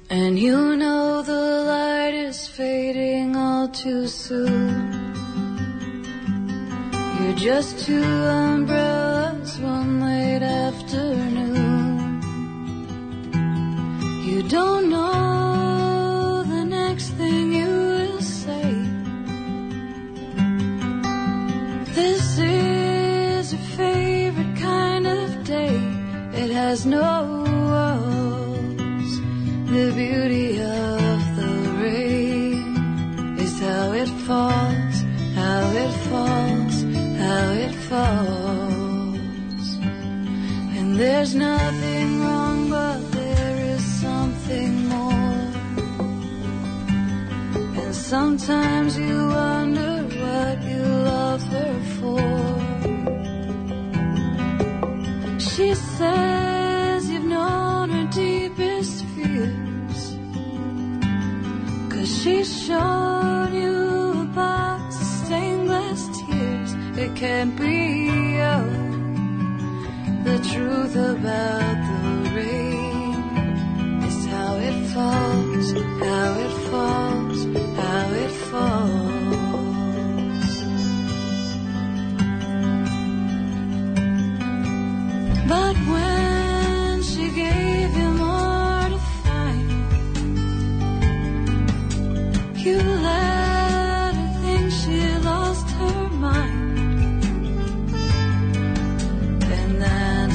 And you know the light is fading all too soon. You're just two umbrellas one late afternoon. You don't know the next thing you will say. This is your favorite kind of day. It has no walls. The beauty of the rain is how it falls, how it falls, how it falls. And there's nothing wrong, but there is something more. And sometimes you wonder what you love her for. She says you've known her deepest fears, 'cause she's shown you about stained glass tears. It can't be the truth about the rain is how it falls, how it falls, how it falls. But when she gave you more to find, you let her think she lost her mind. And then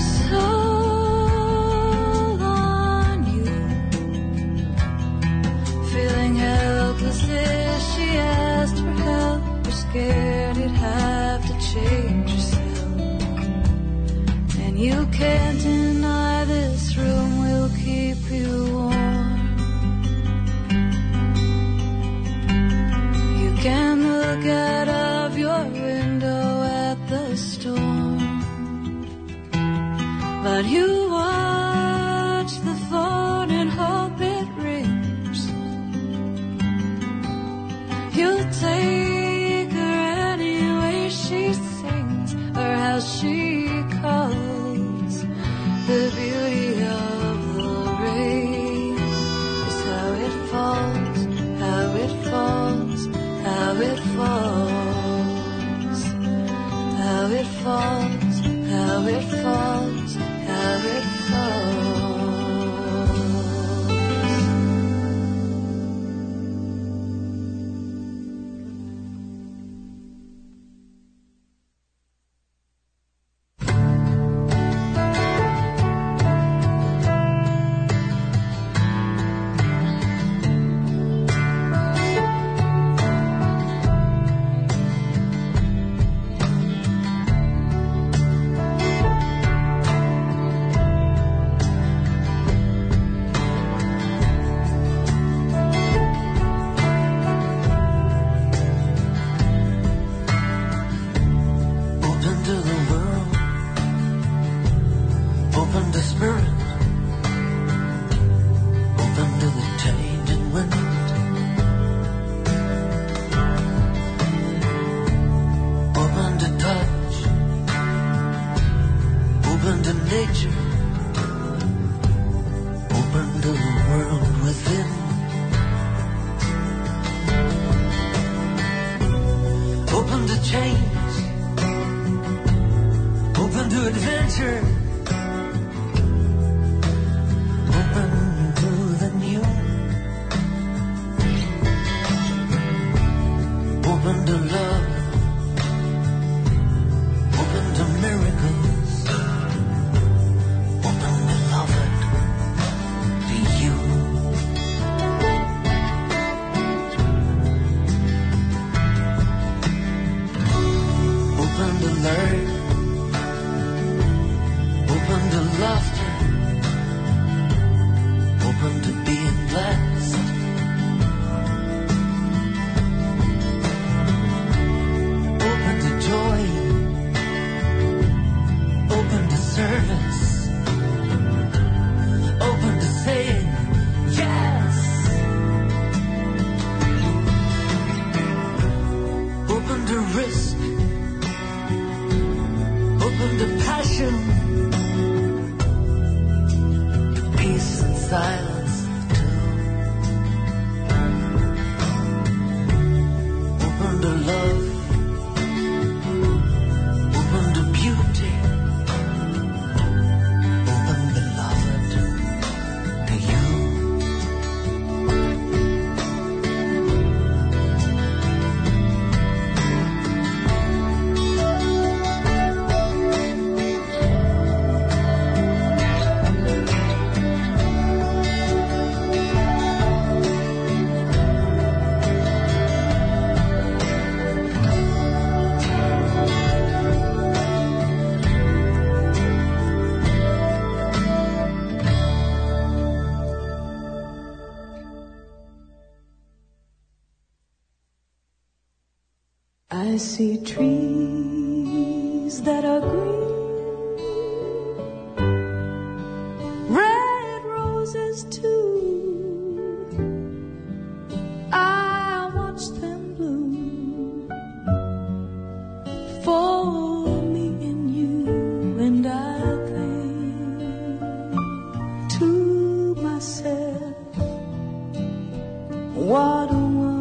sold on you, feeling helpless if she asked for help, or scared you'd have to change yourself. And you can't deny this room will keep you warm. You can look out of your window at the storm, but you watch the phone and hope it rings. You'll take her any way she sings, or how she calls. The beauty of the rain is how it falls, how it falls, how it falls, how it falls, how it falls, how it falls. Peace and silence too. I see trees that are green, red roses too. I watch them bloom for me and you, and I think to myself, what a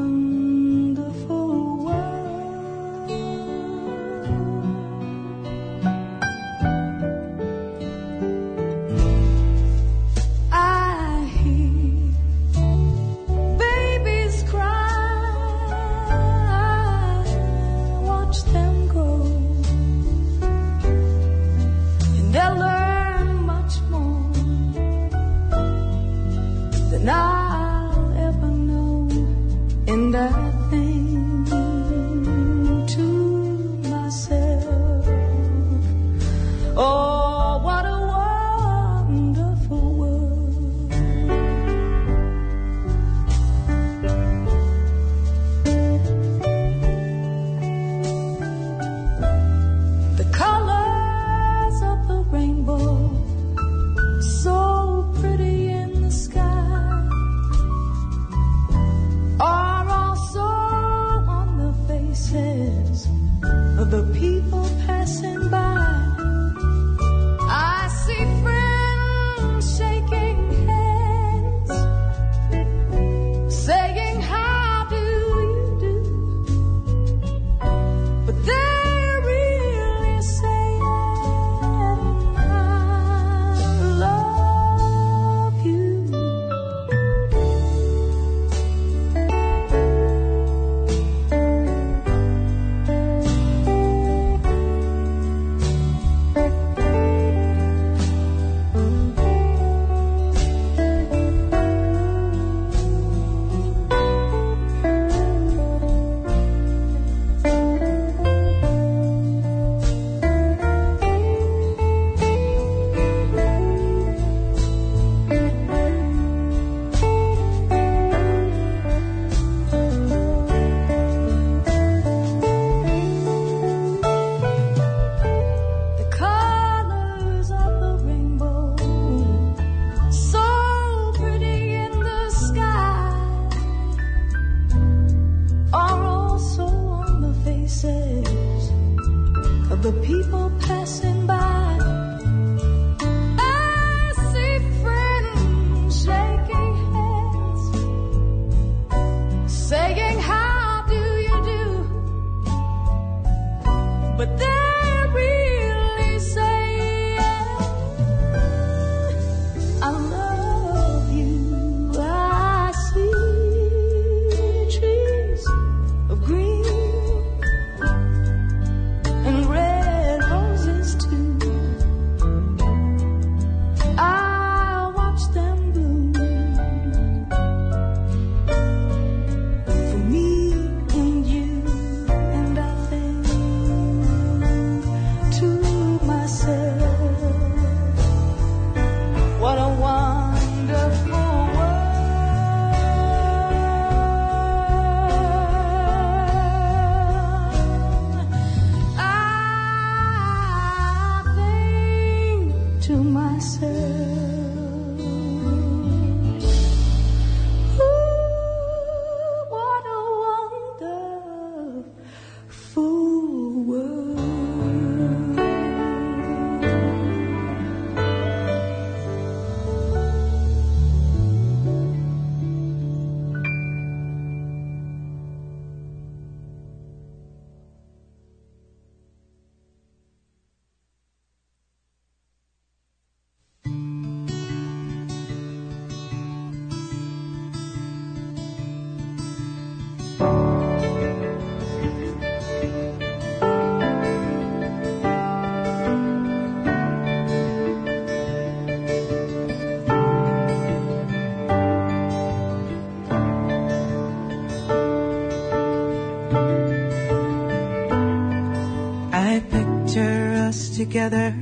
together,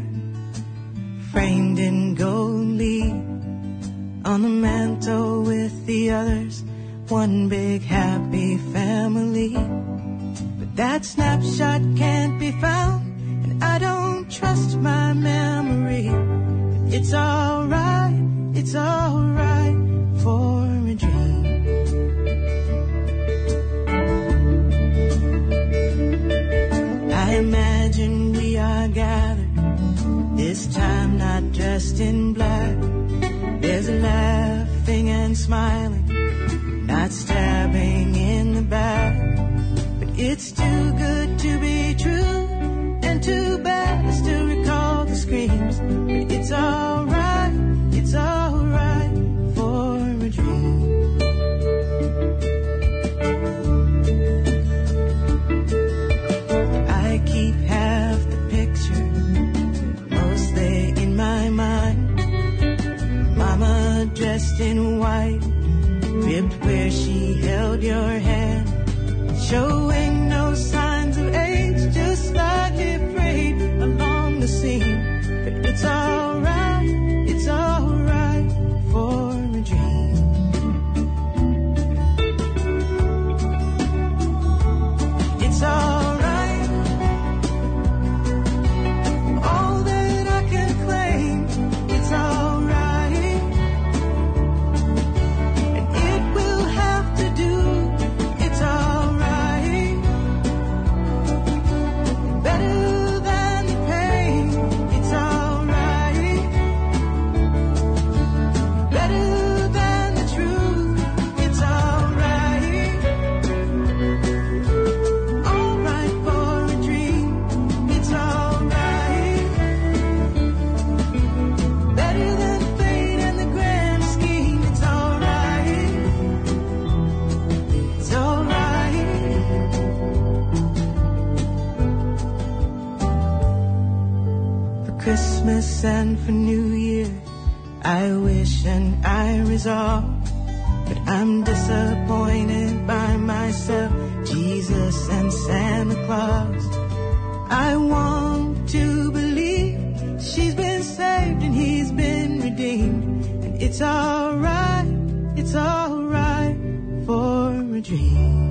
framed in gold leaf, on the mantle with the others, one big happy family. But That snapshot can't be found, and I don't trust my memory. But it's alright for a dream. I imagine we are gathered, this time not dressed in black. There's laughing and smiling, not stabbing in the back. But it's too good to be true, and too bad I still recall the screams. But it's alright for a dream. I keep half the picture, mostly in my mind. Mama dressed in white, ribbed where she held your hand, showing no signs of age, just slightly frayed along the seam. But it's alright for a dream. It's alright, all that I can claim. It's alright, and it will have to do. It's alright, better than the pain. It's alright, better than the truth. It's alright for a dream. It's alright, better than fate and the grand scheme. It's alright, it's alright. For Christmas and for New Year, I wish and I resolve, but I'm disappointed by myself, Jesus and Santa Claus. I want to believe she's been saved and he's been redeemed, and it's alright for a dream.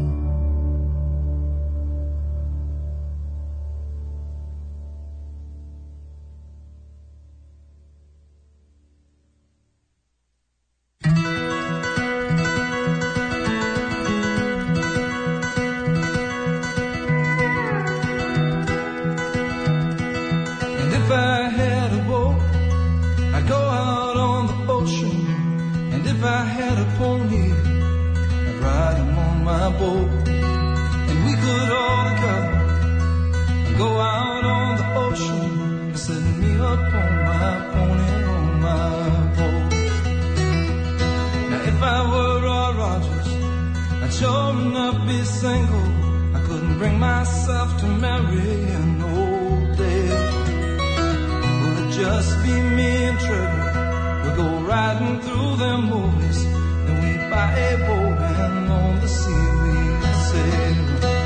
And if I had a boat, I'd go out on the ocean. And if I had a pony, I'd ride him on my boat. And we could all together go out on the ocean, set me up on my pony, on my boat. Now if I were Roy Rogers, I'd sure enough be single. I couldn't bring myself to marry an old dame. Would it just be me and Trevor? We'd go riding through them movies, and we'd buy a boat, and on the sea we'd sail.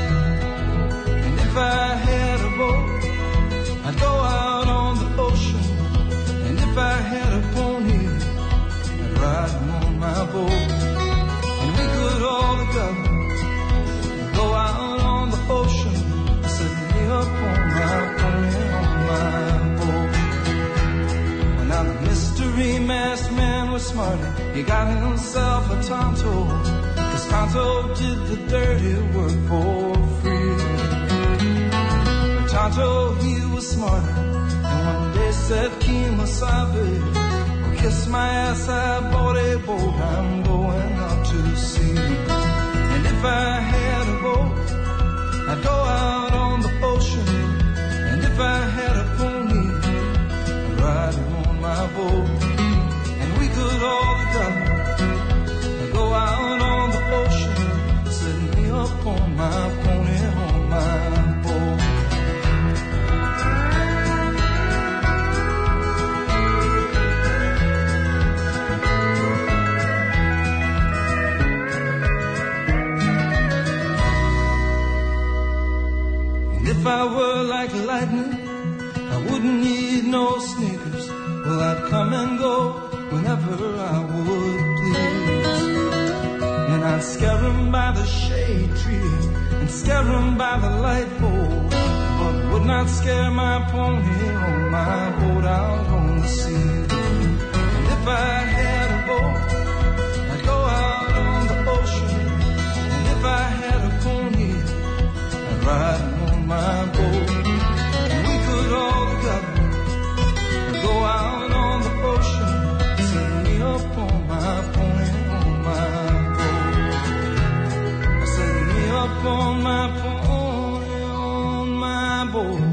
And if I had a boat, I'd go out on the ocean. And if I had a pony, I'd ride him on my boat. And we could all together go out on the ocean, set me up on my pony, on my boat. Well, now the mystery masked man was smarter. He got himself a Tonto, 'cause Tonto did the dirty work for free. But Tonto, he was smarter, and one day said, Kemosabe, well, kiss my ass, I bought a boat, I'm going out to sea. And if I had a boat, I'd go out on the ocean. And if I had a pony, I'd ride him on my boat. And we could all together go out on the ocean, set me up on my pony, on my boat. If I were like lightning, I wouldn't need no sneakers. Well, I'd come and go whenever I would please. And I'd scare 'em by the shade tree and scare him by the light pole, but would not scare my pony on my boat out on the sea. And if I had a boat, I'd go out on the ocean. And if I had a pony, I'd ride on my boat. And we could all together go out on the ocean, set me up on my pony on my boat. Set me up on my pony on my boat.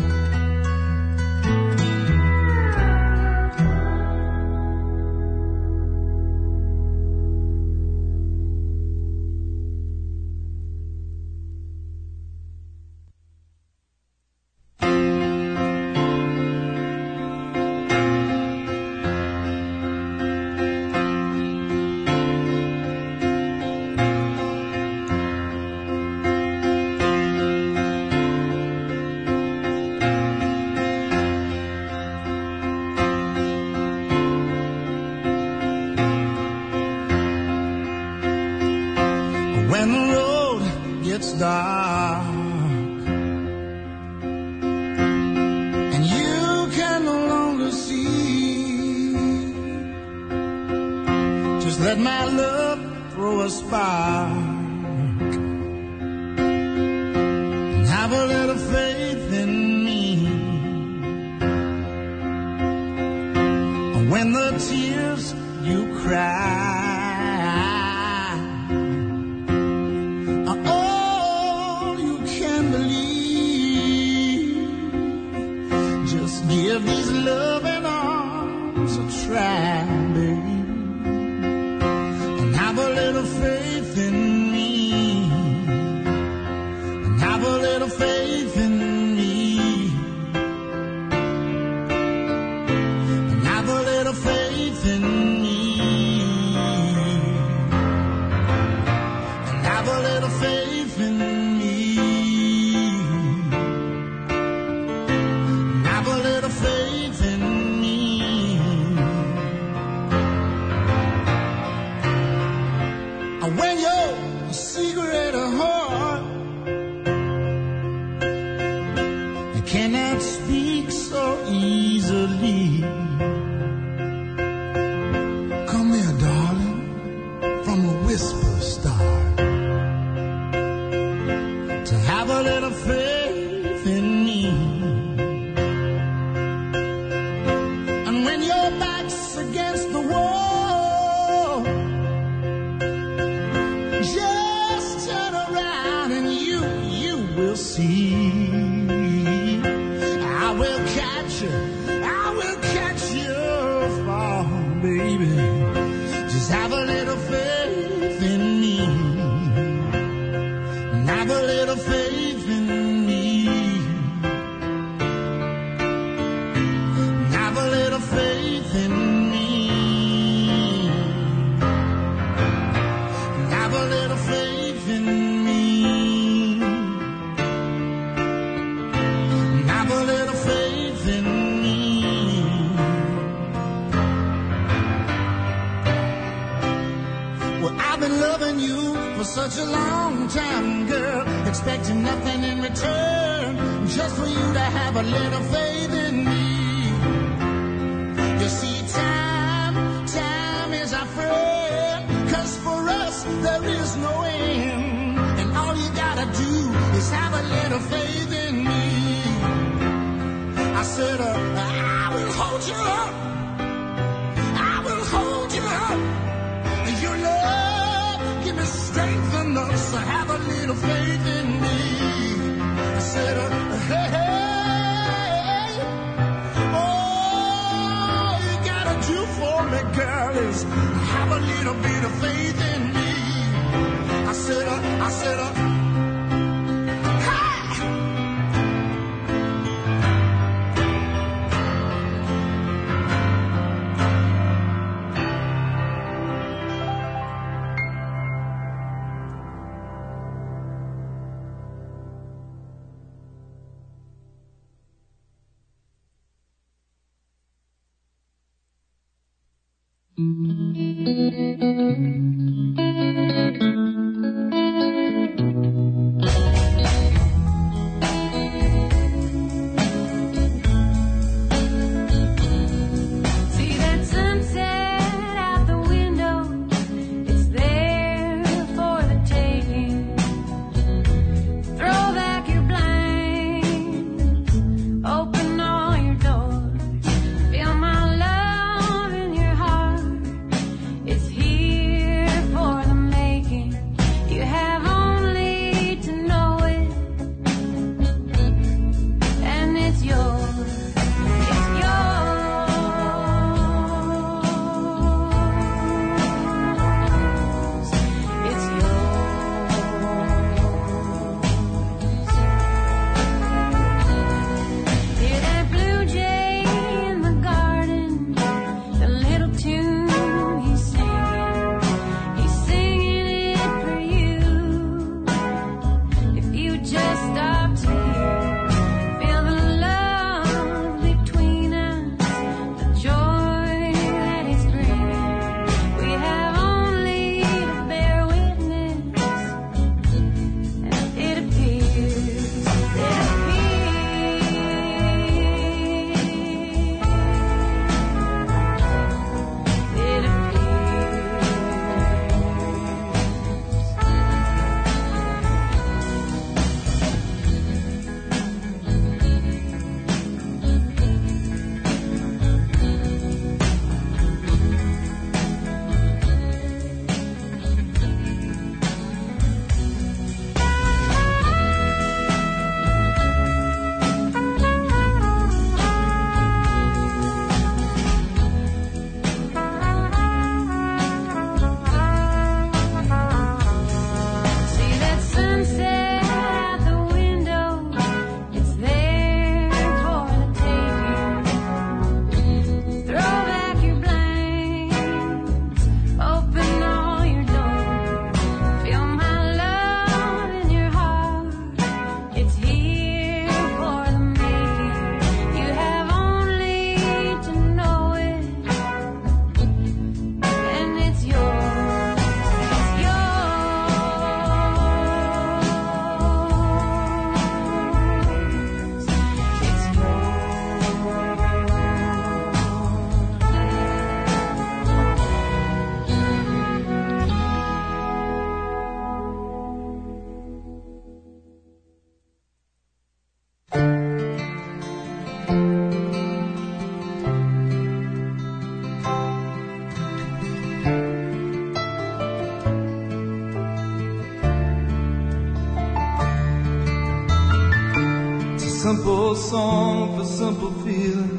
simple song for simple feeling.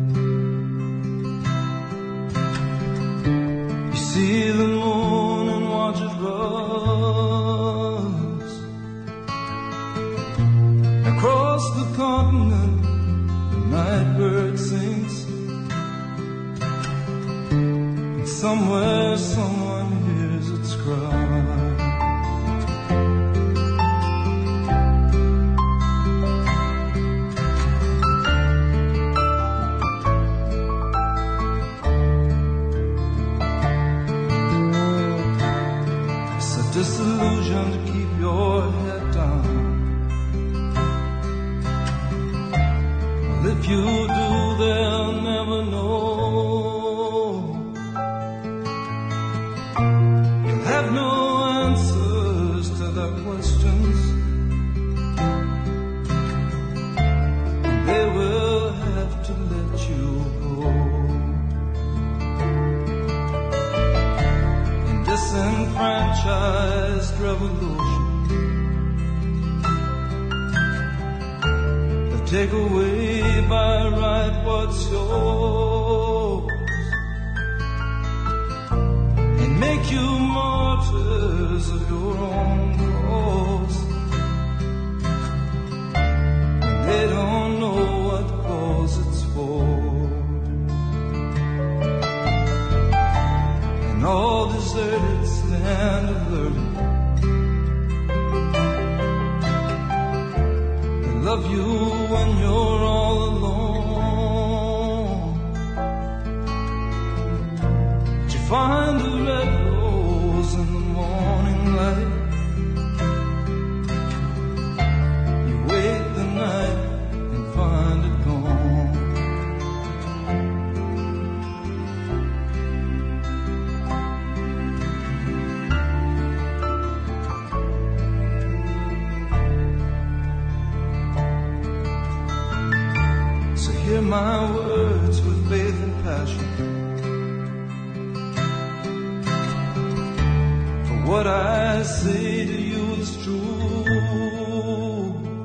You see the moon and watch it rise across the continent. The night bird sings, and somewhere someone hears its cry. Disillusion to keep your head down. Well, if you do, they'll never know. You'll have no answers to their questions, and they will have to let you go. Disenfranchised revolution, they'll take away by right what's yours and make you martyrs of your own cause. And they don't know what cause it's for. And all deserted stand alert. They love you when you're all alone. But you find a red rose in the morning light. You wait the night and find it gone. Hear my words with faith and passion, for what I say to you is true.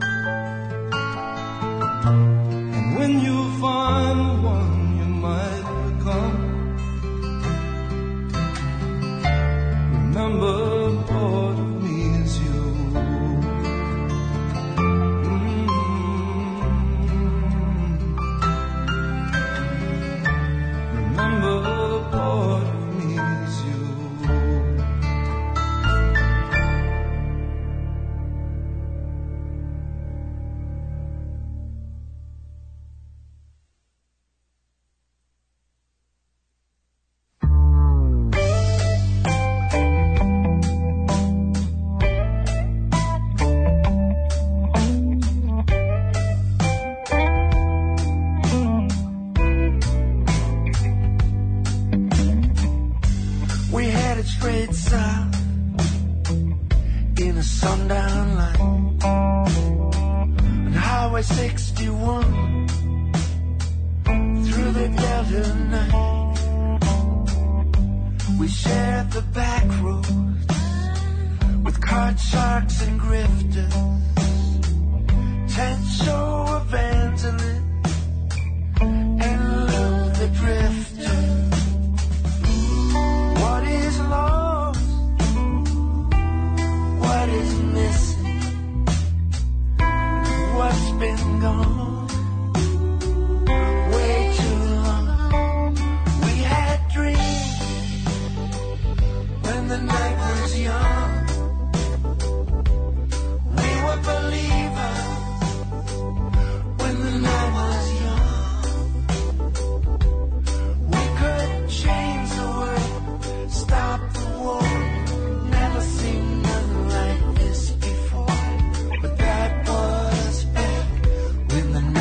And when you find the one you might become, remember part of me is you. When the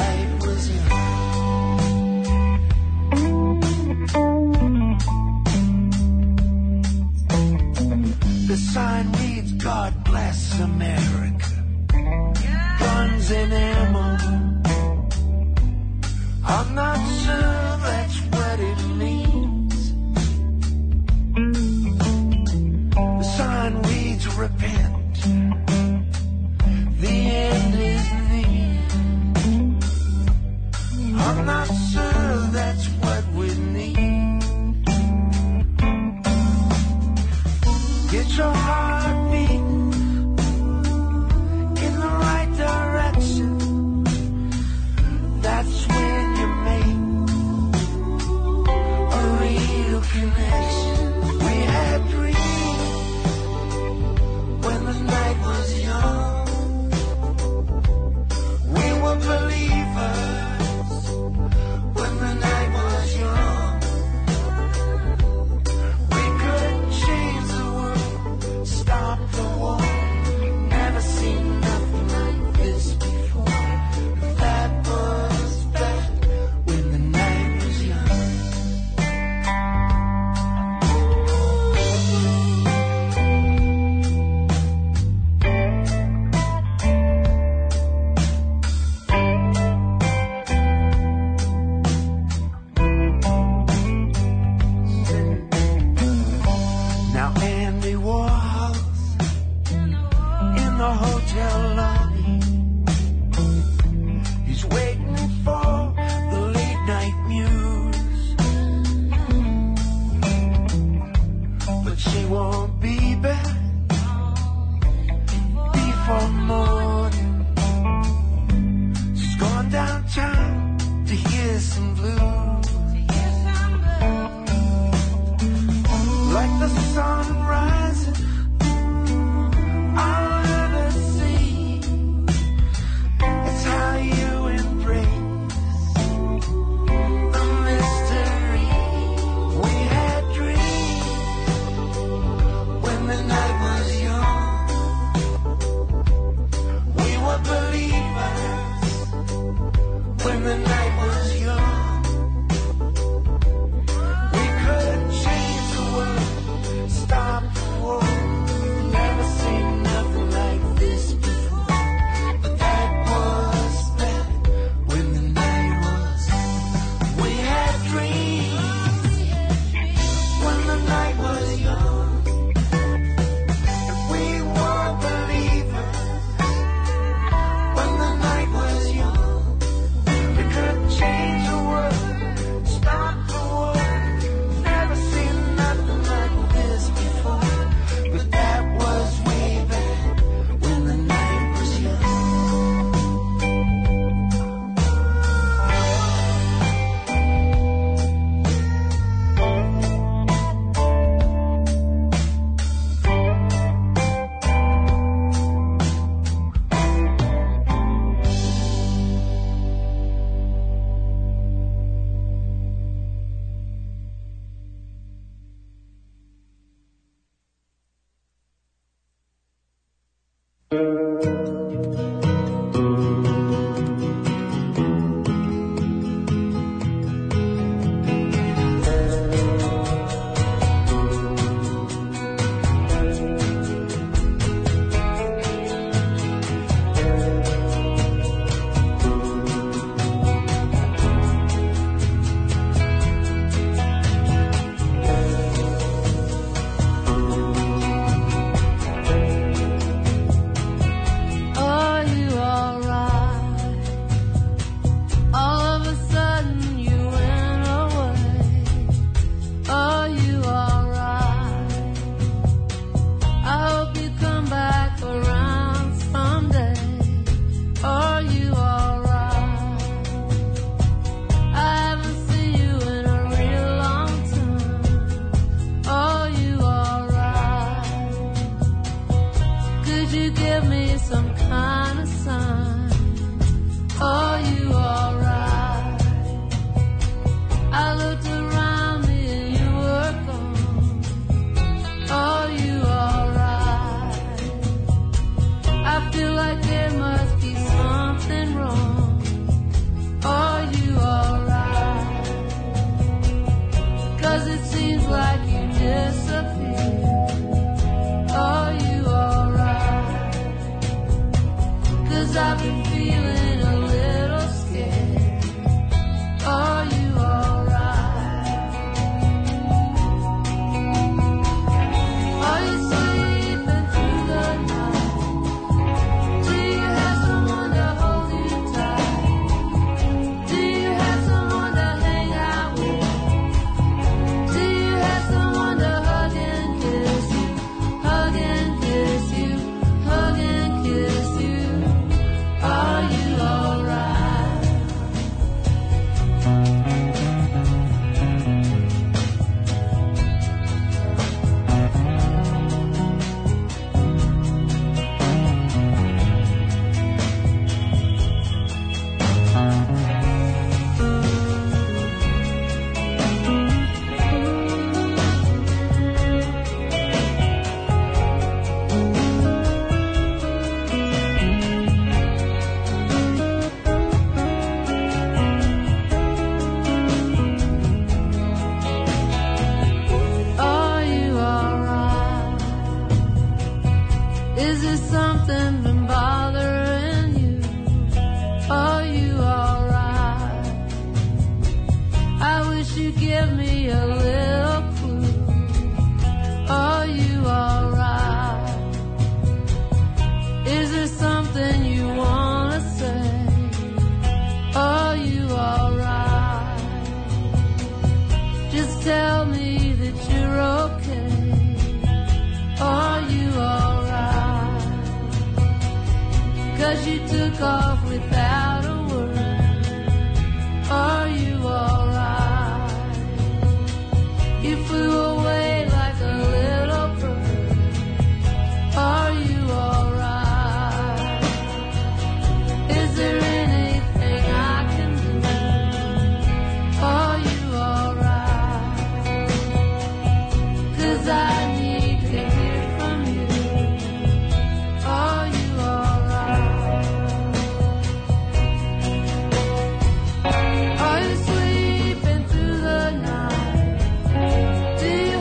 Do you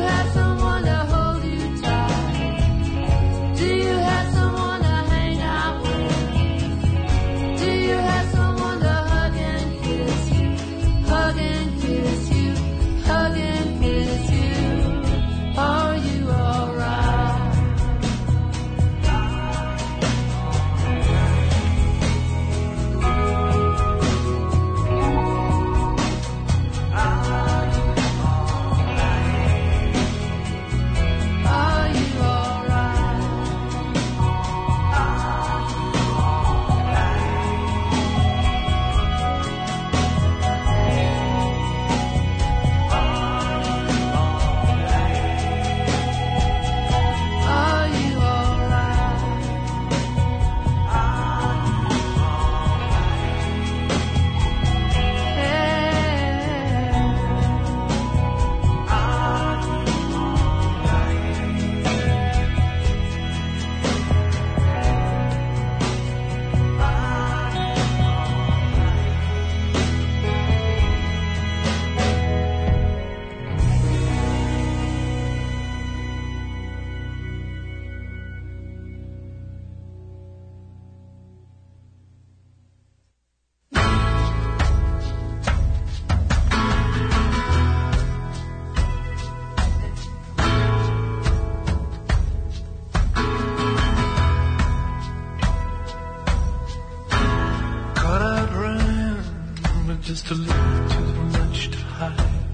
just a little too much to hide.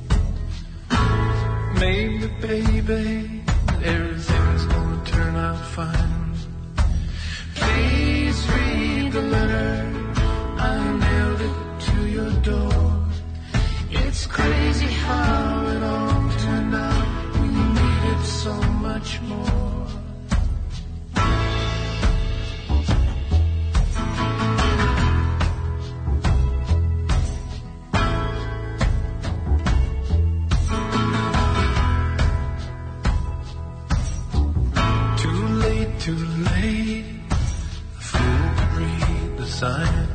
Maybe, baby, everything's gonna turn out fine. Please read the letter, I nailed it to your door. It's crazy how it all turned out. We needed so much more. Too late, a fool can read the signs.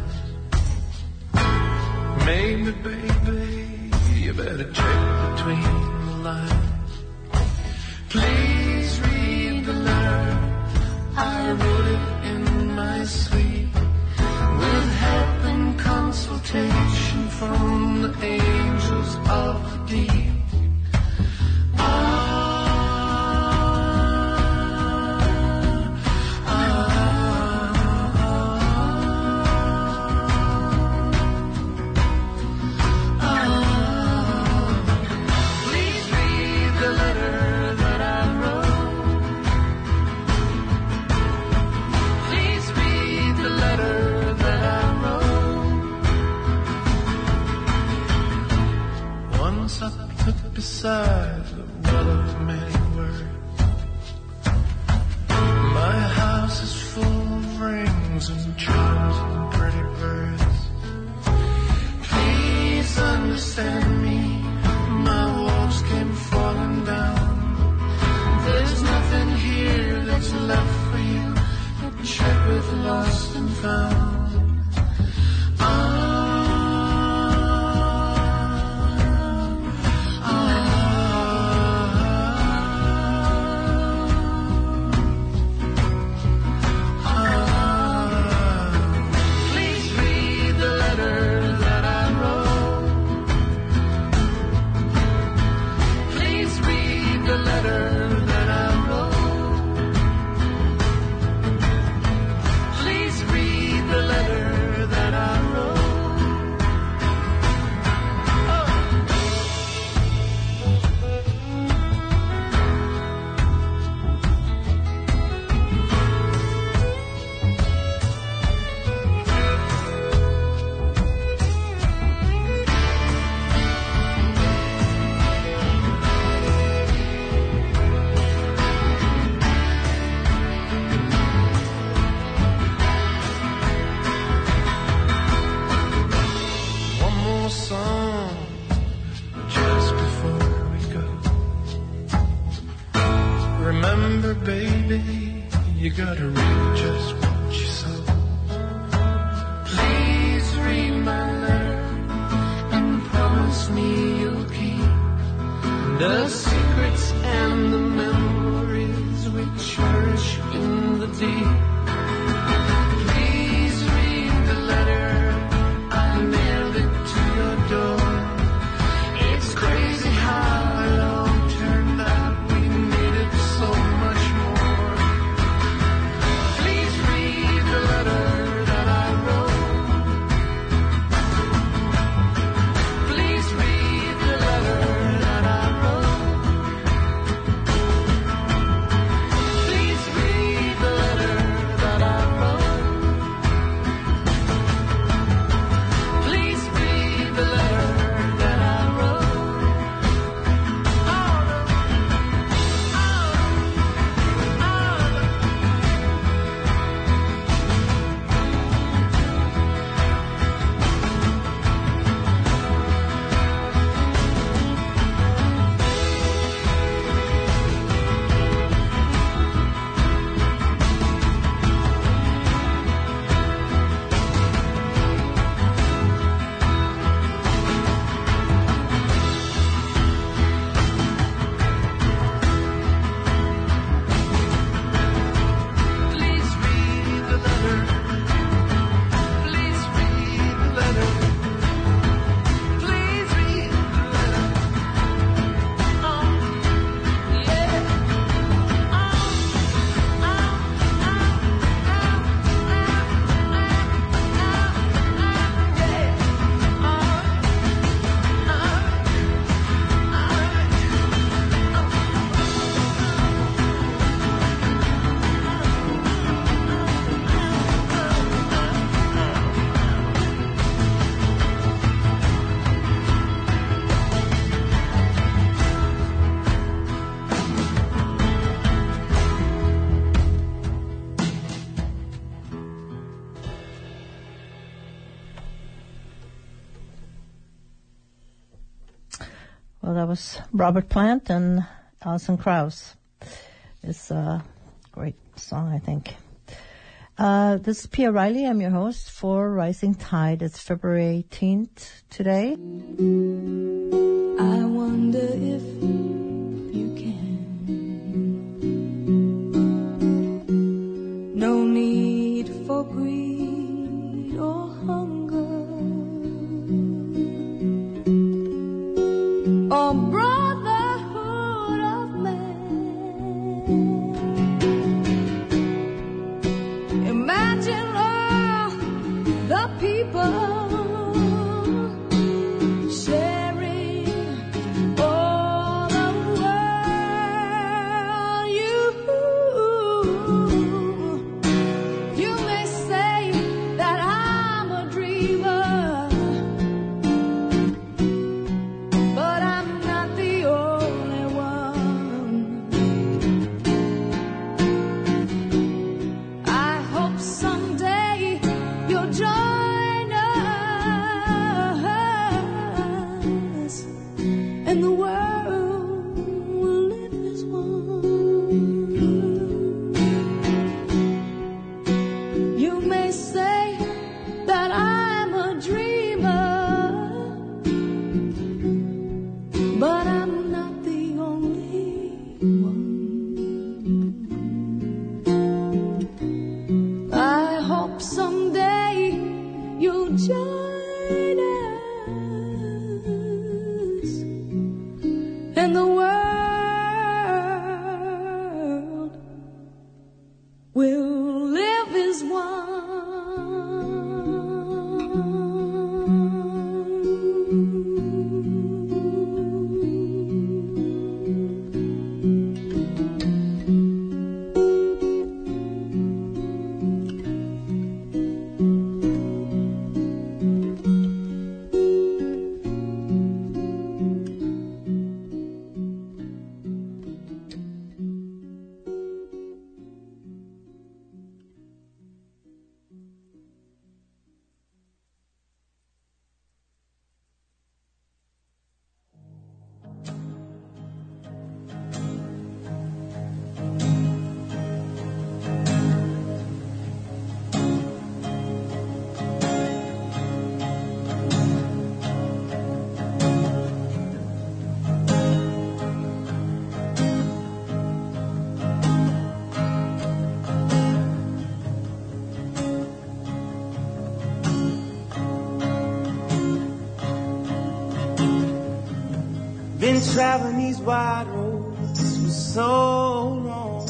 Maybe, baby, you better check between the lines. Please read the letter, I wrote it in my sleep, with help and consultation from the angels of the deep. Beside the well of many words, my house is full of rings and charms and pretty birds. Please understand me, my walls came falling down. There's nothing here that's left for you, a check with lost and found. Well, that was Robert Plant and Alison Krauss. It's a great song, I think. This is Pia Riley. I'm your host for Rising Tide. It's February 18th today. I wonder if you can. No need for greed or hunger or brotherhood of man. Imagine all the people Been traveling these wide roads for so long.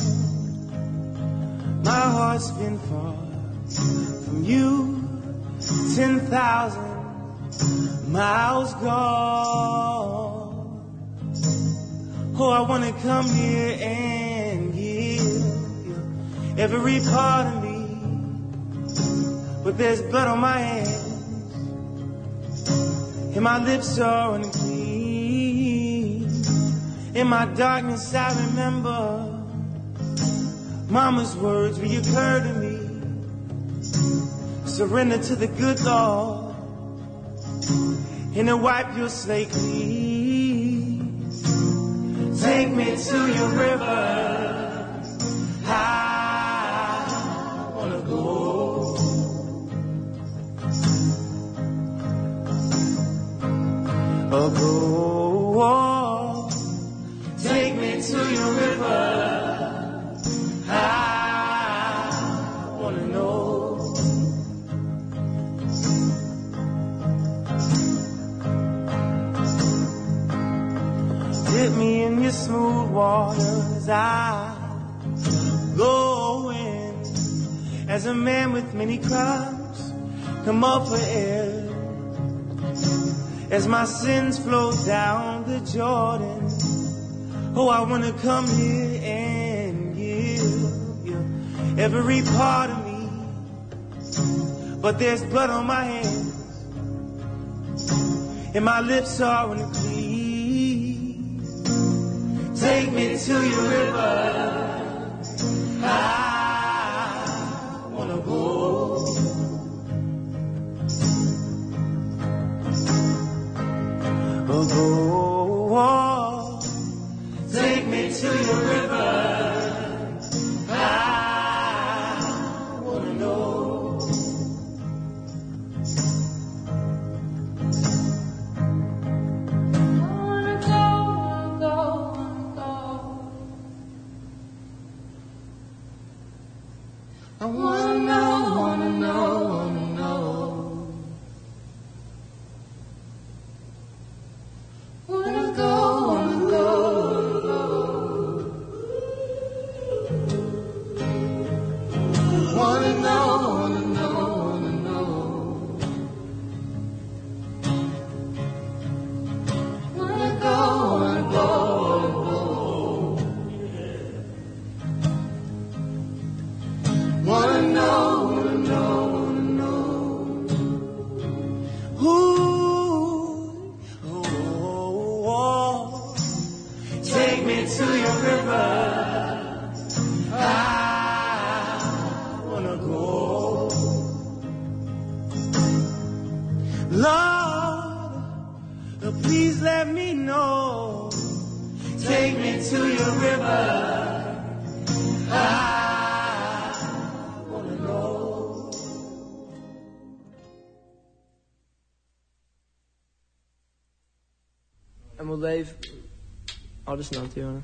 My heart's been far from you, 10,000 miles gone. Oh, I wanna come here and give you every part of me, but there's blood on my hands, and my lips are unclean. In my darkness I remember Mama's words reoccur to me. Surrender to the good Lord and He'll wipe your slate clean. Take me to your river, I wanna go. Oh, go. Take me to your river, I wanna know. Dip me in your smooth waters, I go in. As a man with many crimes, come up for air. As my sins flow down the Jordan, oh, I wanna come here and give you every part of me, but there's blood on my hands, and my lips are unclean. Take me to your river, I wanna go. Oh, go. Lord, please let me know. Take me to your river. I wanna know. En we'll leave. Alles snel, jongen.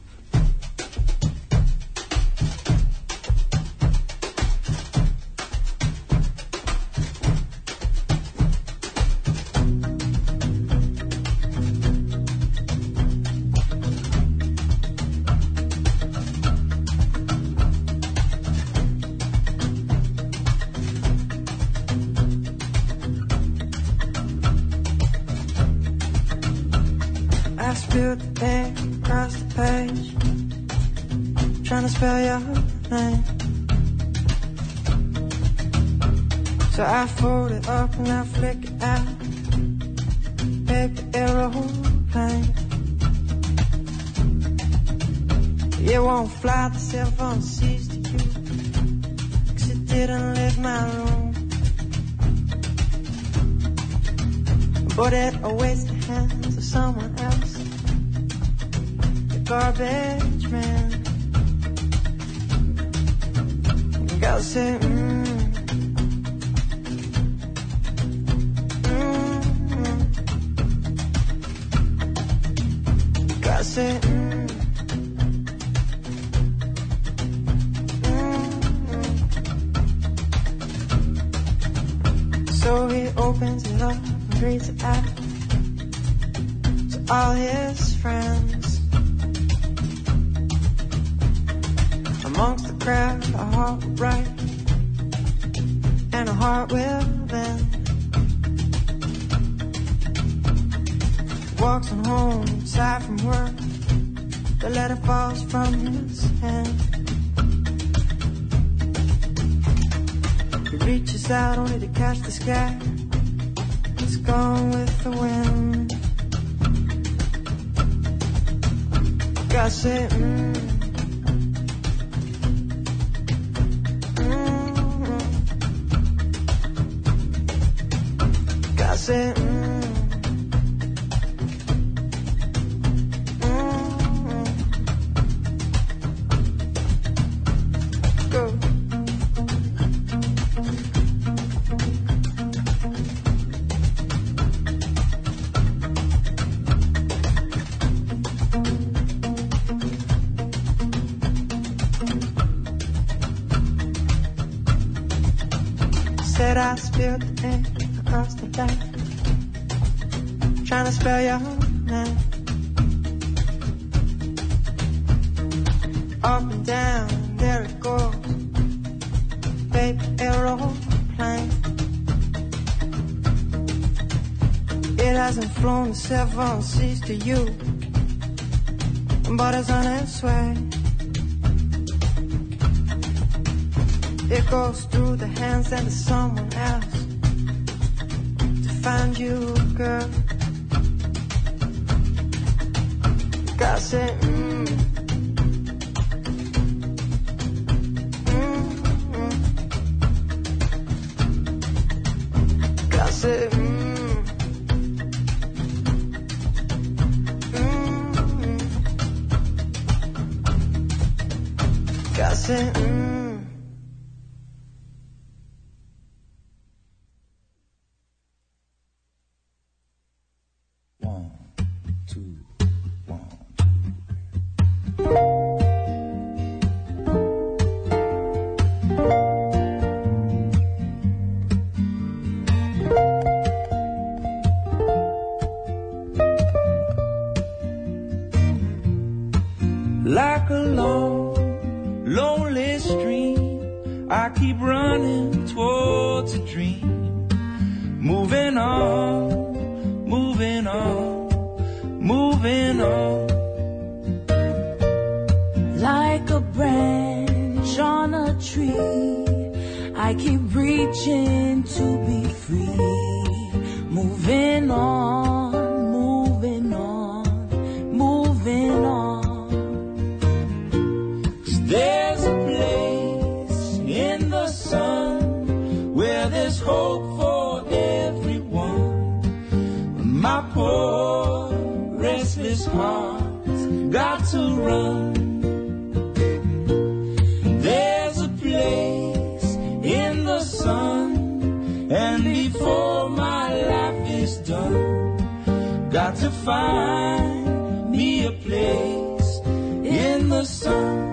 Spilled the ink across the page, trying to spell your name. So I fold it up and I flick it out, paper aeroplane. It won't fly, the cell phone sees to you, 'cause it didn't leave my room. But it awaits the hands of someone else, the garbage man. Gotta say, Gotta say, So he opens it up and reads it out to all his friends. Amongst the crowd, a heart will break and a heart will bend. Walks on home, inside from work, the letter falls from his hand. He reaches out only to catch the sky. It's gone with the wind. Gotta say, Gotta say, Go. Said I spilled the ink across the back, trying to spell your name. Up and down, there it goes, paper aeroplane. It hasn't flown the 7 seas to you, but it's on its way. It goes through the hands and to someone else to find you, girl. Gotta say, Gotta say, Gotta say, Like a long, lonely stream, I keep running towards a dream. Moving on, moving on, moving on. Like a branch on a tree, I keep reaching to be free. Moving on, moving on, moving on. There's a place in the sun where there's hope for everyone. restless heart's got to run. There's a place in the sun, and before my life is done, got to find me a place in the sun.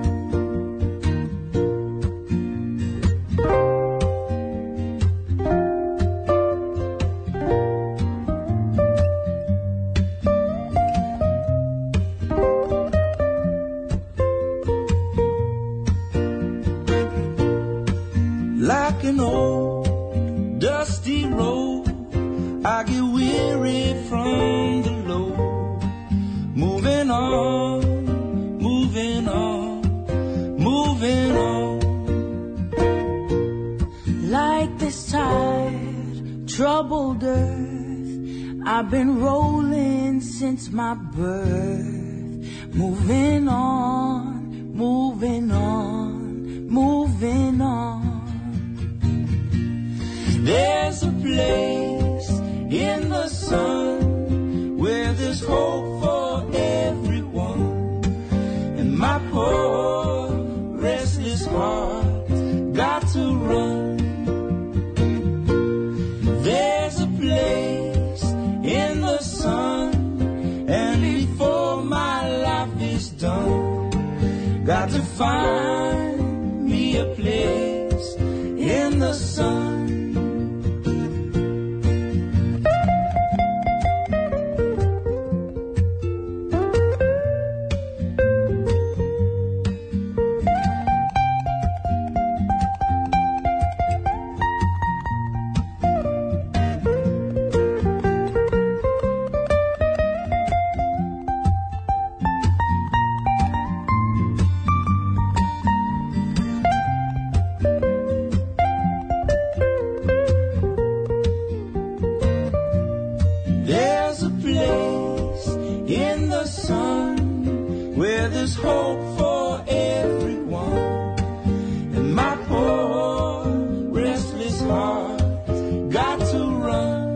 Like an old dusty road, I get weary from the load. Moving on, moving on, moving on. Like this tired, troubled earth, I've been rolling since my birth. Moving on, moving on, moving on. There's a place in the sun where there's hope for everyone, and my poor restless heart got to run. There's a place in the sun, and before my life is done, got to find me a place in the sun. There's a place in the sun where there's hope for everyone, and my poor restless heart got to run.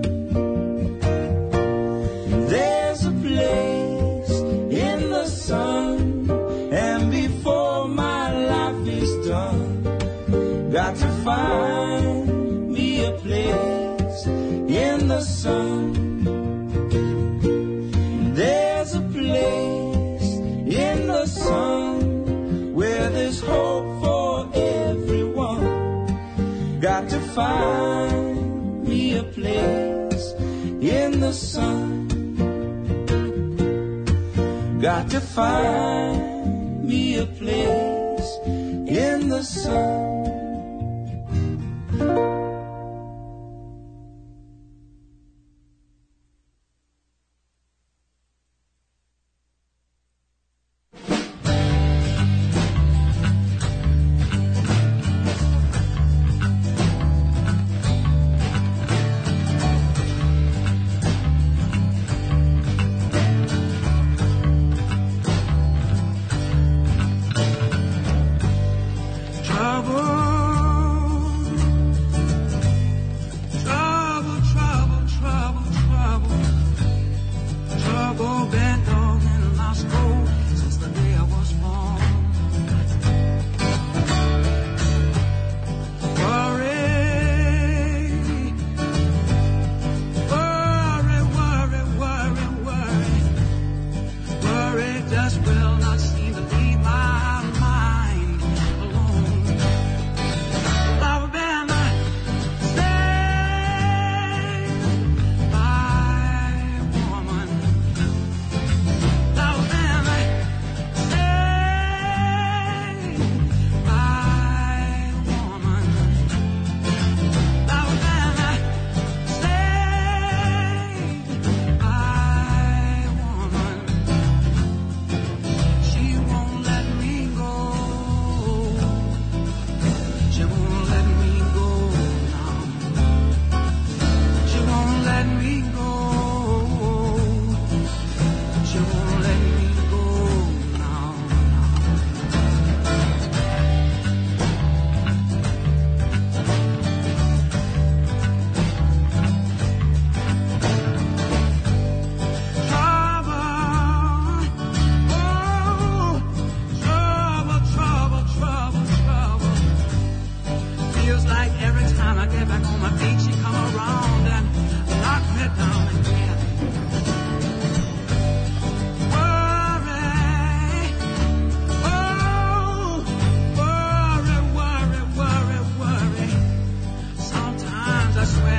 There's a place in the sun, and before my life is done, got to find me a place in the sun. There's a place in the sun where there's hope for everyone. Got to find me a place in the sun. Got to find me a place in the sun.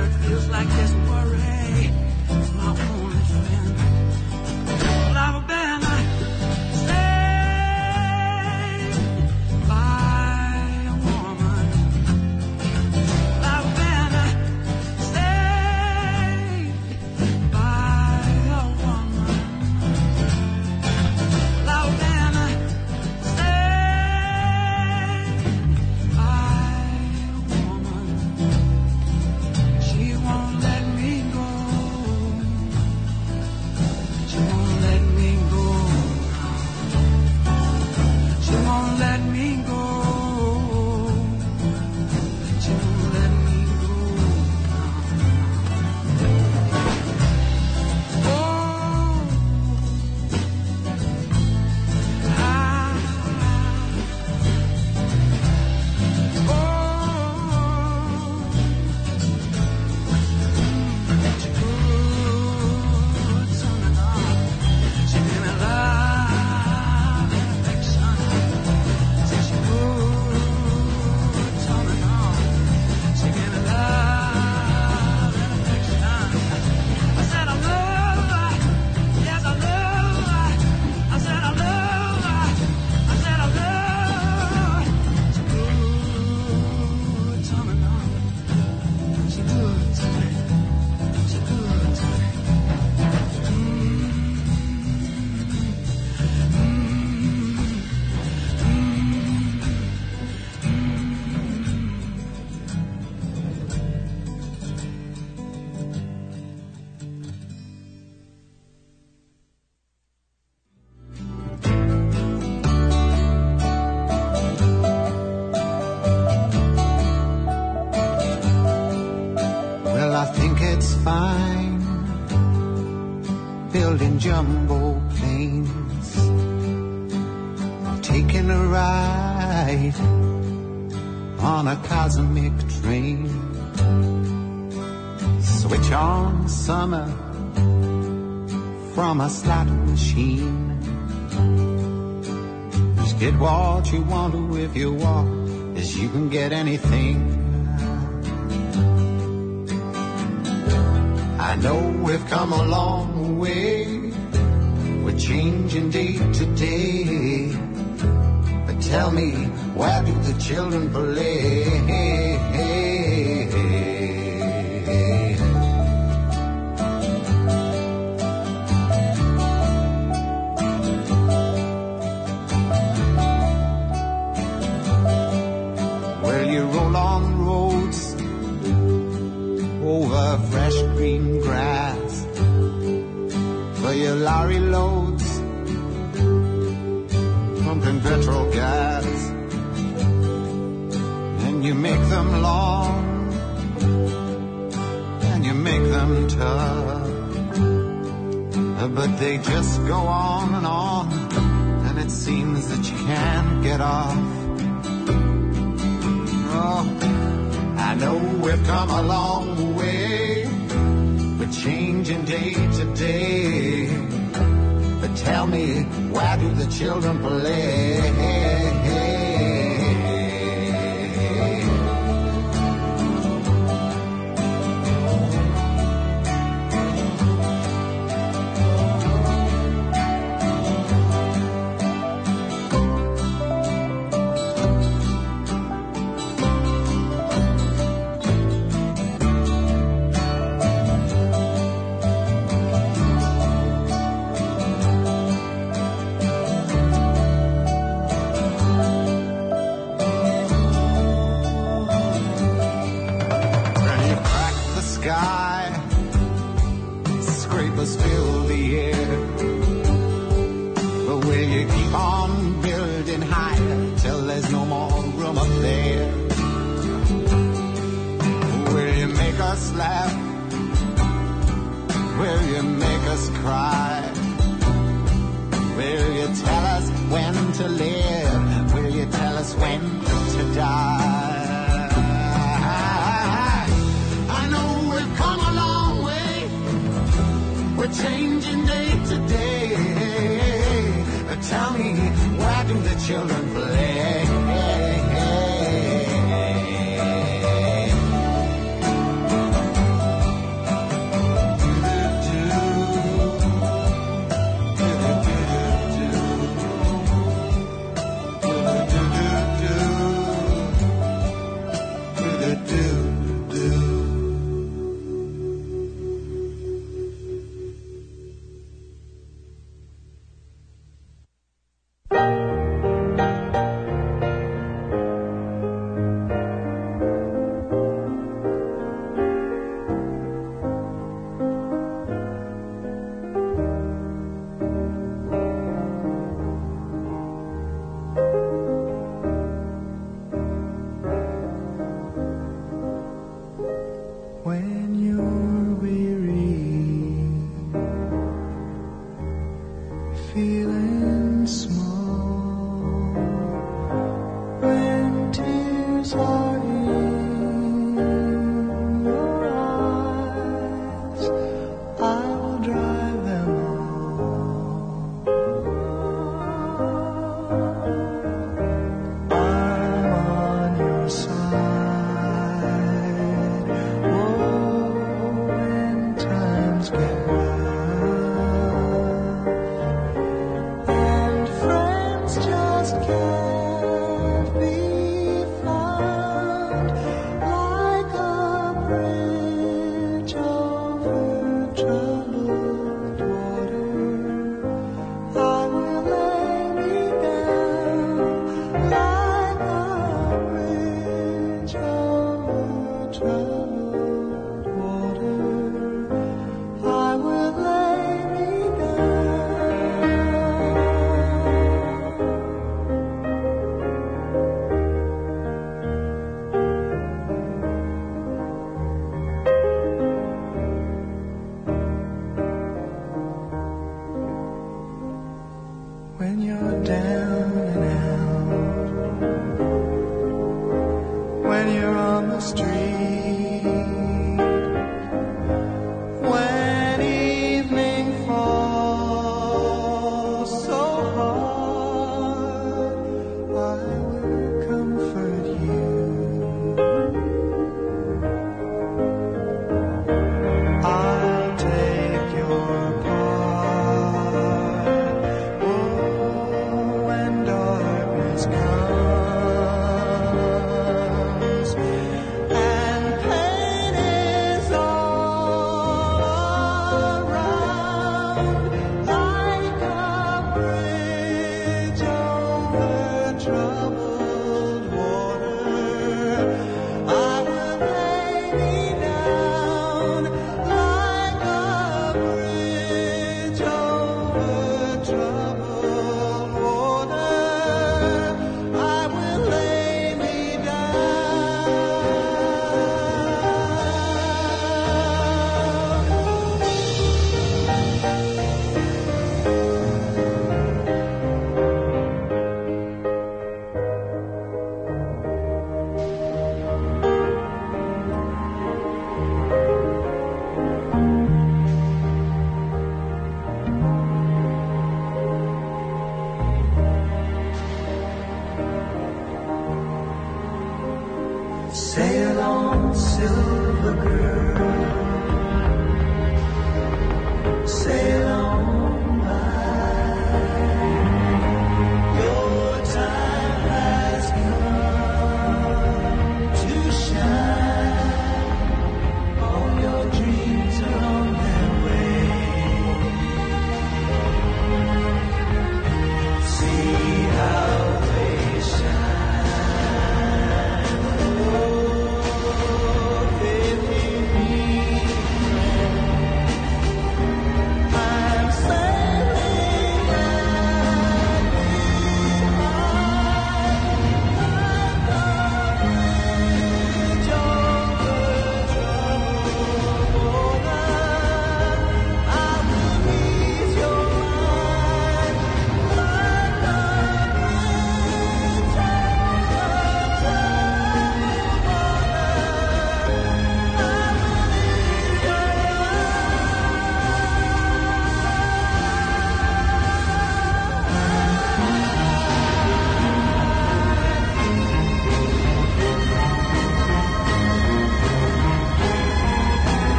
where it feels like this worry is my only friend. Love been saved by a woman. Love been saved by a woman. Love been saved by a woman. She won't let me go. She won't let me go. She won't let me go. She won't let me go. Oh, Well, I think it's fine building jumbo planes, taking a ride on a cosmic train. Switch on summer from a slot machine. Just get what you want to if you want, 'cause you can get anything. I know we've come a long way. We're changing day to day. But tell me, where do the children play? Well, you roll on roads over fresh green grass for your lorry loads, pumping petrol gas, and you make them long and you make them tough, but they just go on, and it seems that you can't get off. Oh, I know we've come a long way, we're changing day to day. But tell me, where do the children play? Scrapers fill the air, but will you keep on building higher till there's no more room up there? Will you make us laugh? Will you make us cry? Will you tell us when to live? Will you tell us when to die? I know we've come a long way, we're changing day to day. But tell me, where do the children play?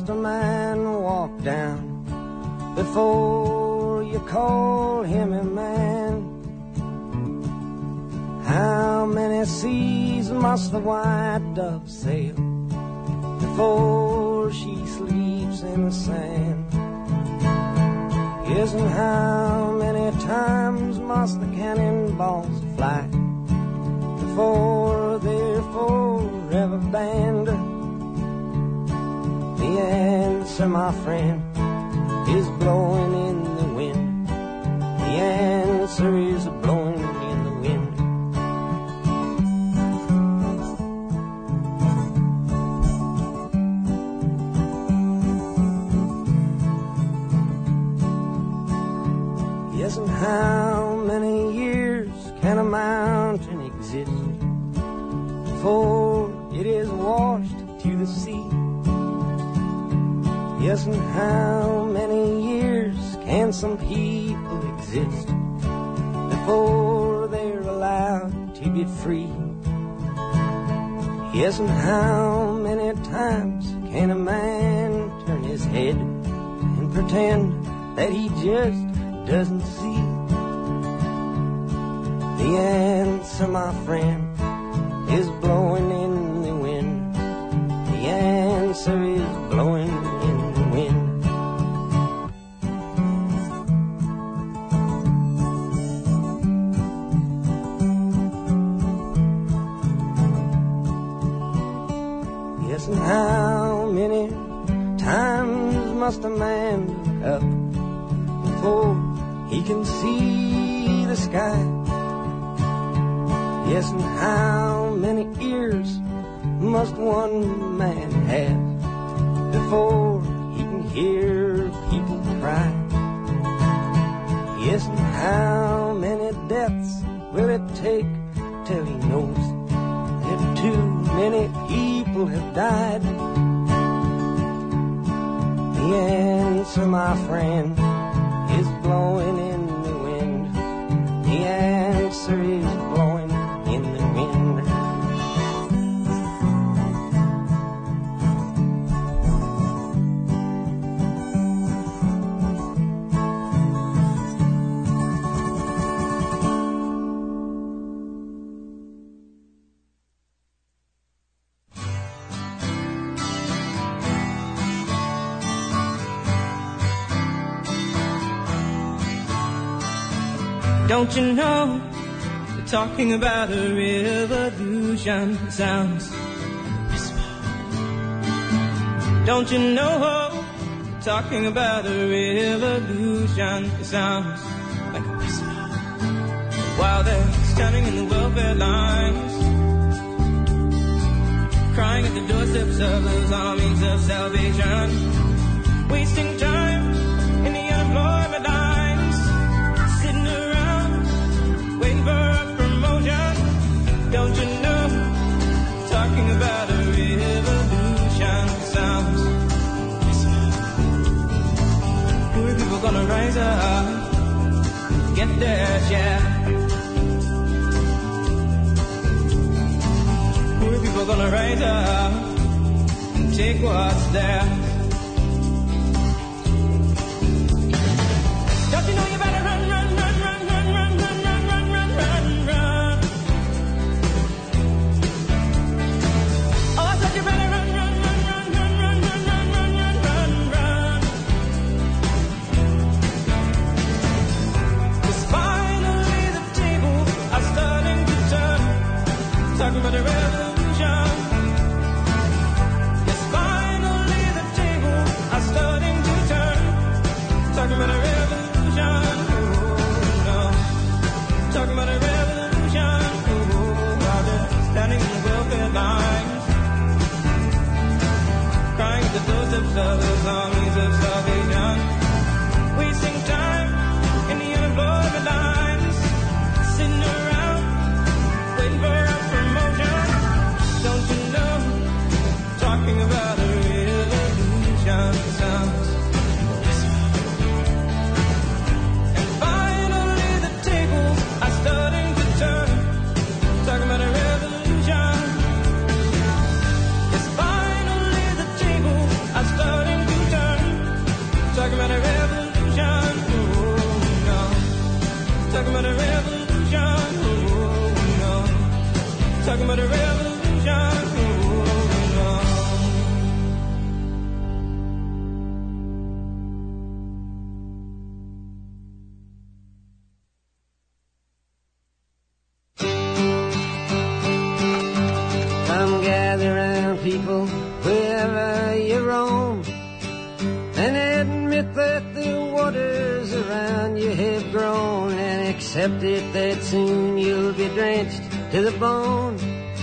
must a man walk down before you call him a man? How many seas must the white dove sail before she sleeps in the sand? Yes, and how many times must the cannonballs fly before they're forever banned? The answer, my friend, is blowing in the wind. The answer is blowing in the wind. Yes, and how many years can a mountain exist before it is washed to the sea? Yes, and how many years can some people exist before they're allowed to be free? Yes, and how many times can a man turn his head and pretend that he just doesn't see? The answer, my friend, is blowing in the wind. The answer is blowing in the wind. Yes, and how many times must a man look up before he can see the sky? Yes, and how many ears must one man have before he can hear people cry? Yes, and how many deaths will it take till he knows that too many people have died? The answer, my friend, is blowing in the wind. The answer is blowing in the wind. Don't you know, they're talking about a revolution. It sounds like a whisper. Don't you know, they're talking about a revolution. It sounds like a whisper. While they're standing in the welfare lines, crying at the doorsteps of those armies of salvation, wasting time in the unemployment lines, sitting around waiting for a promotion. Don't you know, talking about a revolution sounds whisper. Poor people gonna rise up, get their share. Poor people gonna rise up and take what's theirs. Don't you know you better run, run, run, run, run, run, run, run, run, run, run, run. Oh, I said you better run, run, run, run, run, run, run, run, run, run, run. 'Cause finally the tables are starting to turn. Talking about the revolution. Yes, finally the tables are starting to turn. Talking about a revolution. Talking about a revolution, while they're standing in the welfare lines, crying at the doorsteps of those armies of salvation, wasting time in the unemployment lines, sitting around waiting for a promotion. talking about a revolution. Come gather round, people, wherever you roam, and admit that the waters around you have grown, and accept it that soon you'll be drenched to the bone.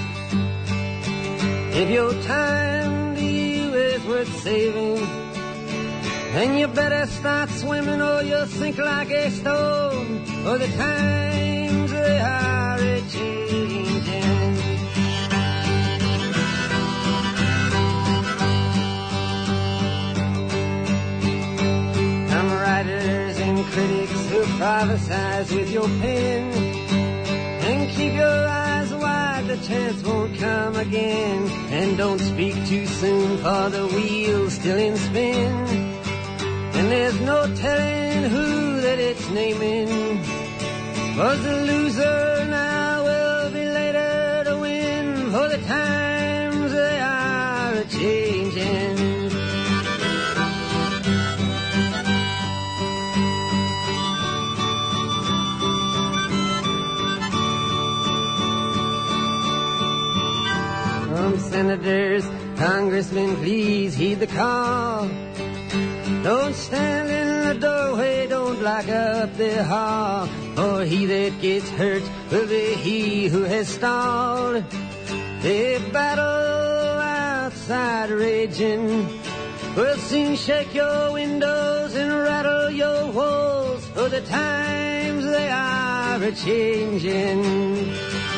If your time to you is worth saving, then you better start swimming or you'll sink like a stone, for the times they are a-changing. Some writers and critics who prophesize with your pen, and keep your eyes wide, the chance won't come again. And don't speak too soon, for the wheel's still in spin, and there's no telling who that it's naming. 'Cause the loser now will be later to win, for the times they are a-changing. Senators, congressmen, please heed the call. Don't stand in the doorway, don't block up the hall, for he that gets hurt will be he who has stalled. The battle outside raging will soon shake your windows and rattle your walls, for the times they are a-changing.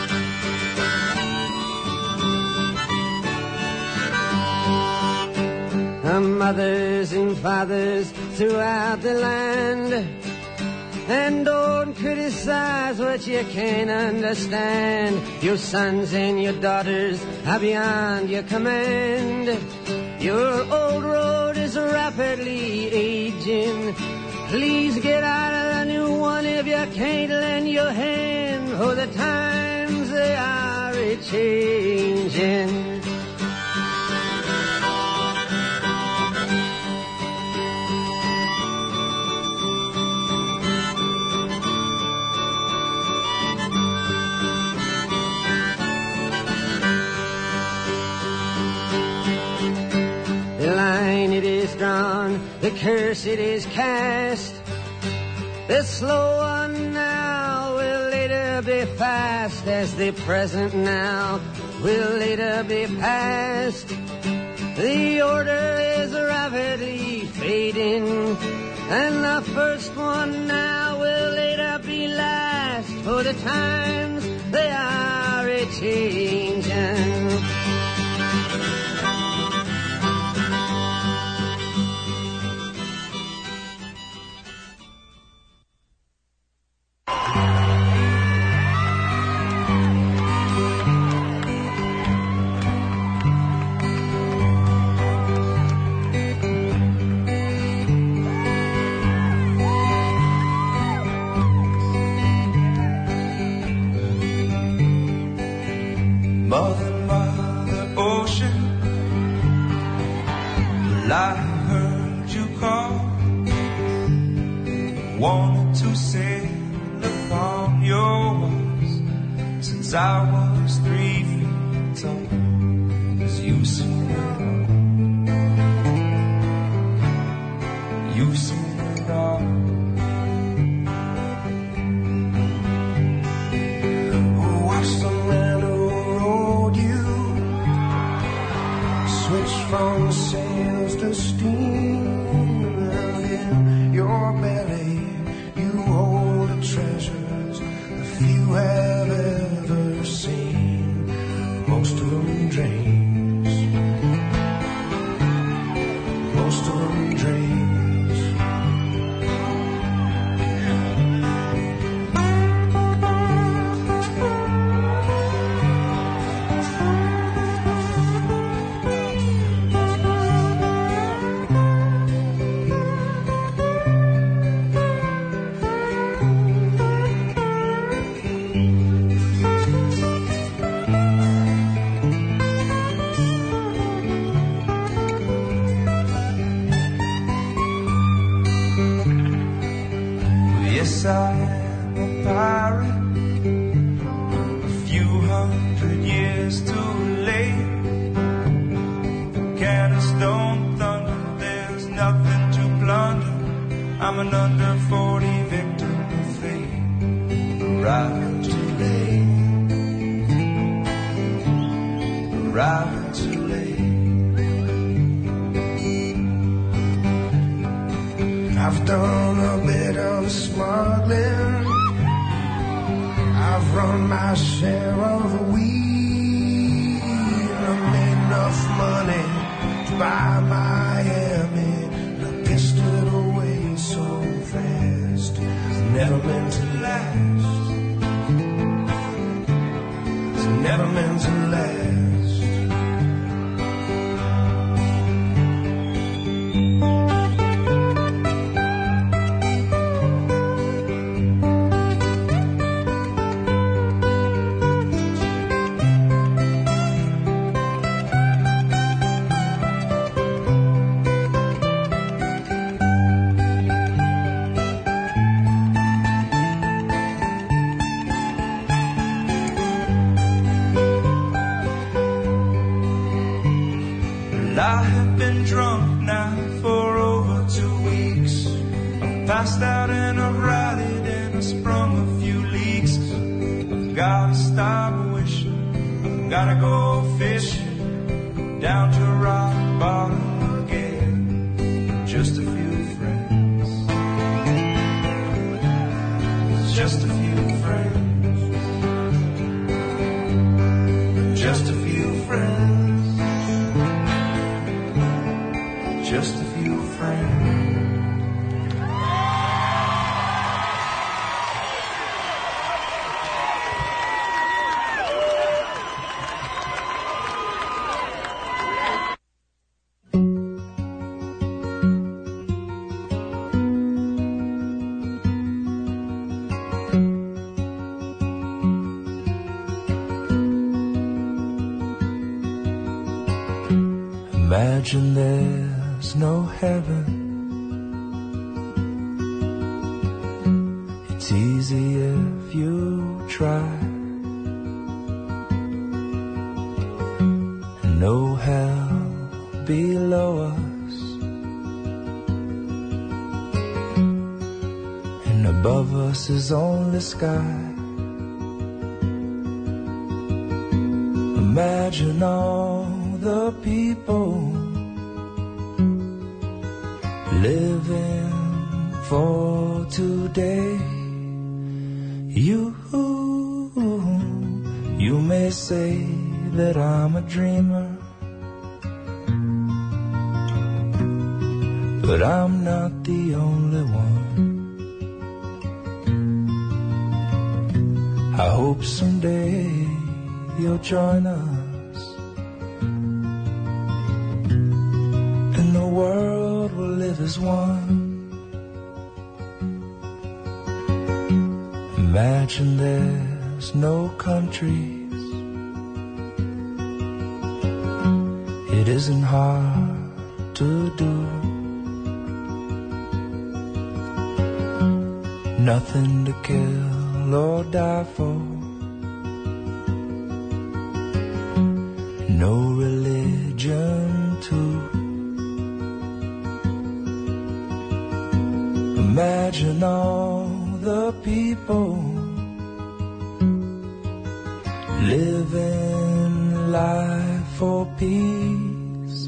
Mothers and fathers throughout the land, and don't criticize what you can't understand. Your sons and your daughters are beyond your command. Your old road is rapidly aging. Please get out of the new one if you can't lend your hand, for the times they are a-changing. It is drawn, the curse it is cast. The slow one now will later be fast, as the present now will later be past. The order is rapidly fading, and the first one now will later be last, for the times they are a-changing. Mother ocean, well, I heard you call. Wanted to sail upon your waters since I was 3 feet tall. 'Cause you've seen it all. You've seen it all. Watch the man who rode you switch from sails to steam, and in your belly you hold the treasures the few have ever seen. Most of them dreams. Most of them dreams. arriving too late. I've done a bit of smuggling. I've run my share of weed. I made enough money to buy Miami. I pissed it away so fast. It's never meant to last. It's never meant to last. I have been drunk now for over 2 weeks. I've passed out and I've rallied and I've sprung a few leaks. I've gotta stop wishing, I've gotta go fishing down to rock bottom again. Just a few friends, just a few friends, just a few friends. Just a few friends. Imagine there's no heaven. It's easy if you try. And no hell below us. And above us is only sky. Imagine all the people living for today. You may say that I'm a dreamer, but I'm not the only one. I hope someday you'll join us, and the world will live as one. Imagine there's no countries. It isn't hard to do. Nothing to kill or die for. No religion too. Imagine all the people living life for peace.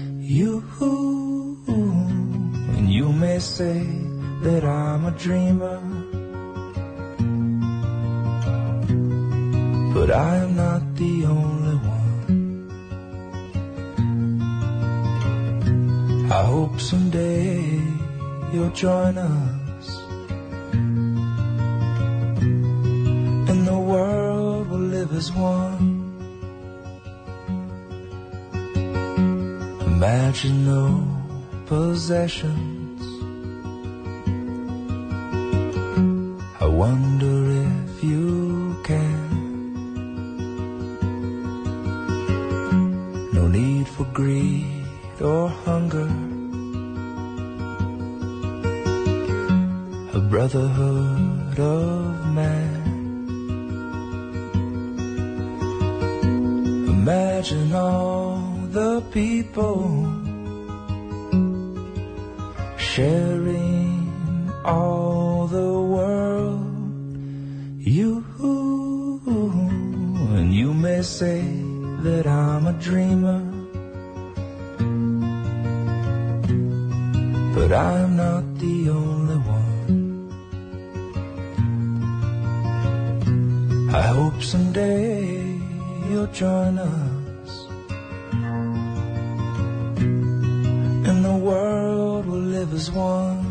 And you may say that I'm a dreamer, but I am not the only one. I hope someday you'll join us, and the world will live as one. Imagine no possessions. I wonder if you can. No need for greed or hunger. A brotherhood of man. Imagine all the people sharing all the world. And you may say that I'm a dreamer, but I'm not the only one. I hope someday you'll join us, and the world will live as one.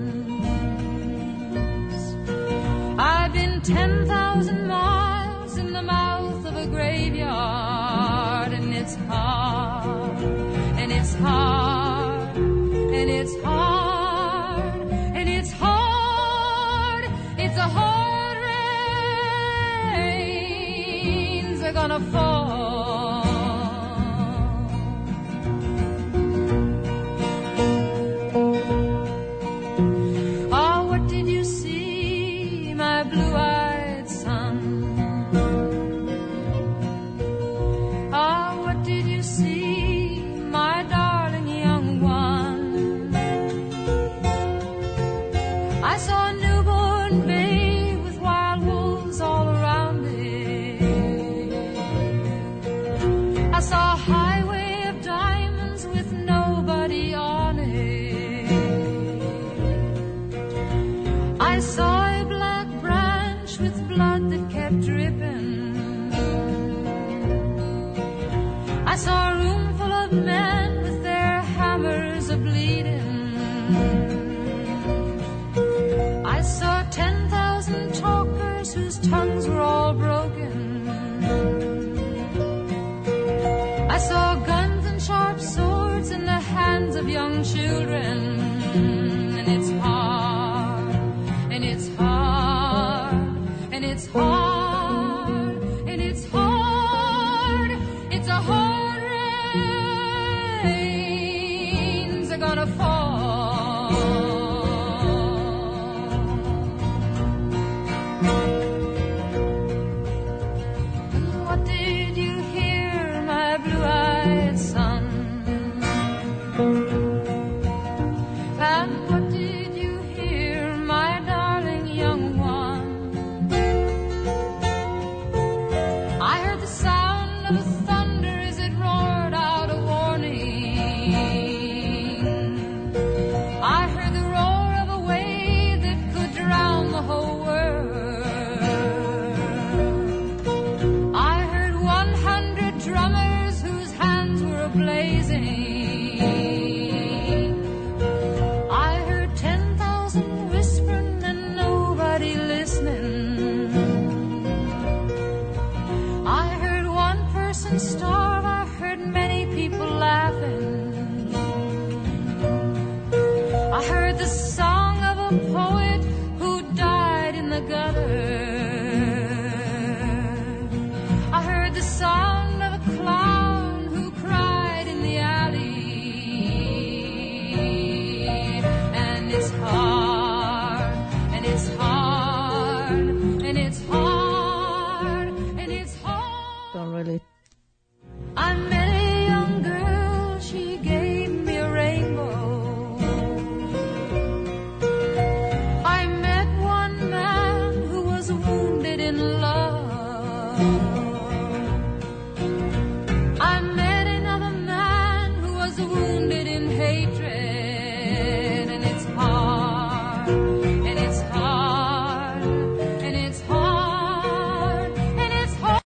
I've been 10,000 miles in are gonna fall. Oh, what did you see, my blue-eyed son? Oh, what did you see, my darling young one? I saw a newborn babe with wild wolves all around it. I saw a highway of diamonds with nobody on it. I saw a black branch with blood that kept dripping. I saw a room full of men with their hammers a-bleeding. I saw 10,000 talkers whose tongues were all broken. I saw guns and sharp swords in the hands of young children. And it's hard, and it's hard, and it's hard, and it's hard. It's a hard rains are gonna fall. What did you hear, my blue-eyed son? And what did you hear, my darling young one? I heard the sound of thunder as it roared out a warning. I heard the roar of a wave that could drown the whole world. I heard 100 drummers whose hands were blazing. I heard 10,000 whispering and nobody listening. I heard one person starve, I heard many people laughing. I heard the song of a poet who died in the gutter. I heard the sound of a clown who cried in the alley. And it's hard, and it's hard, and it's hard, and it's hard. Don't really. I met a young girl, she gave me a rainbow. I met one man who was wounded in love.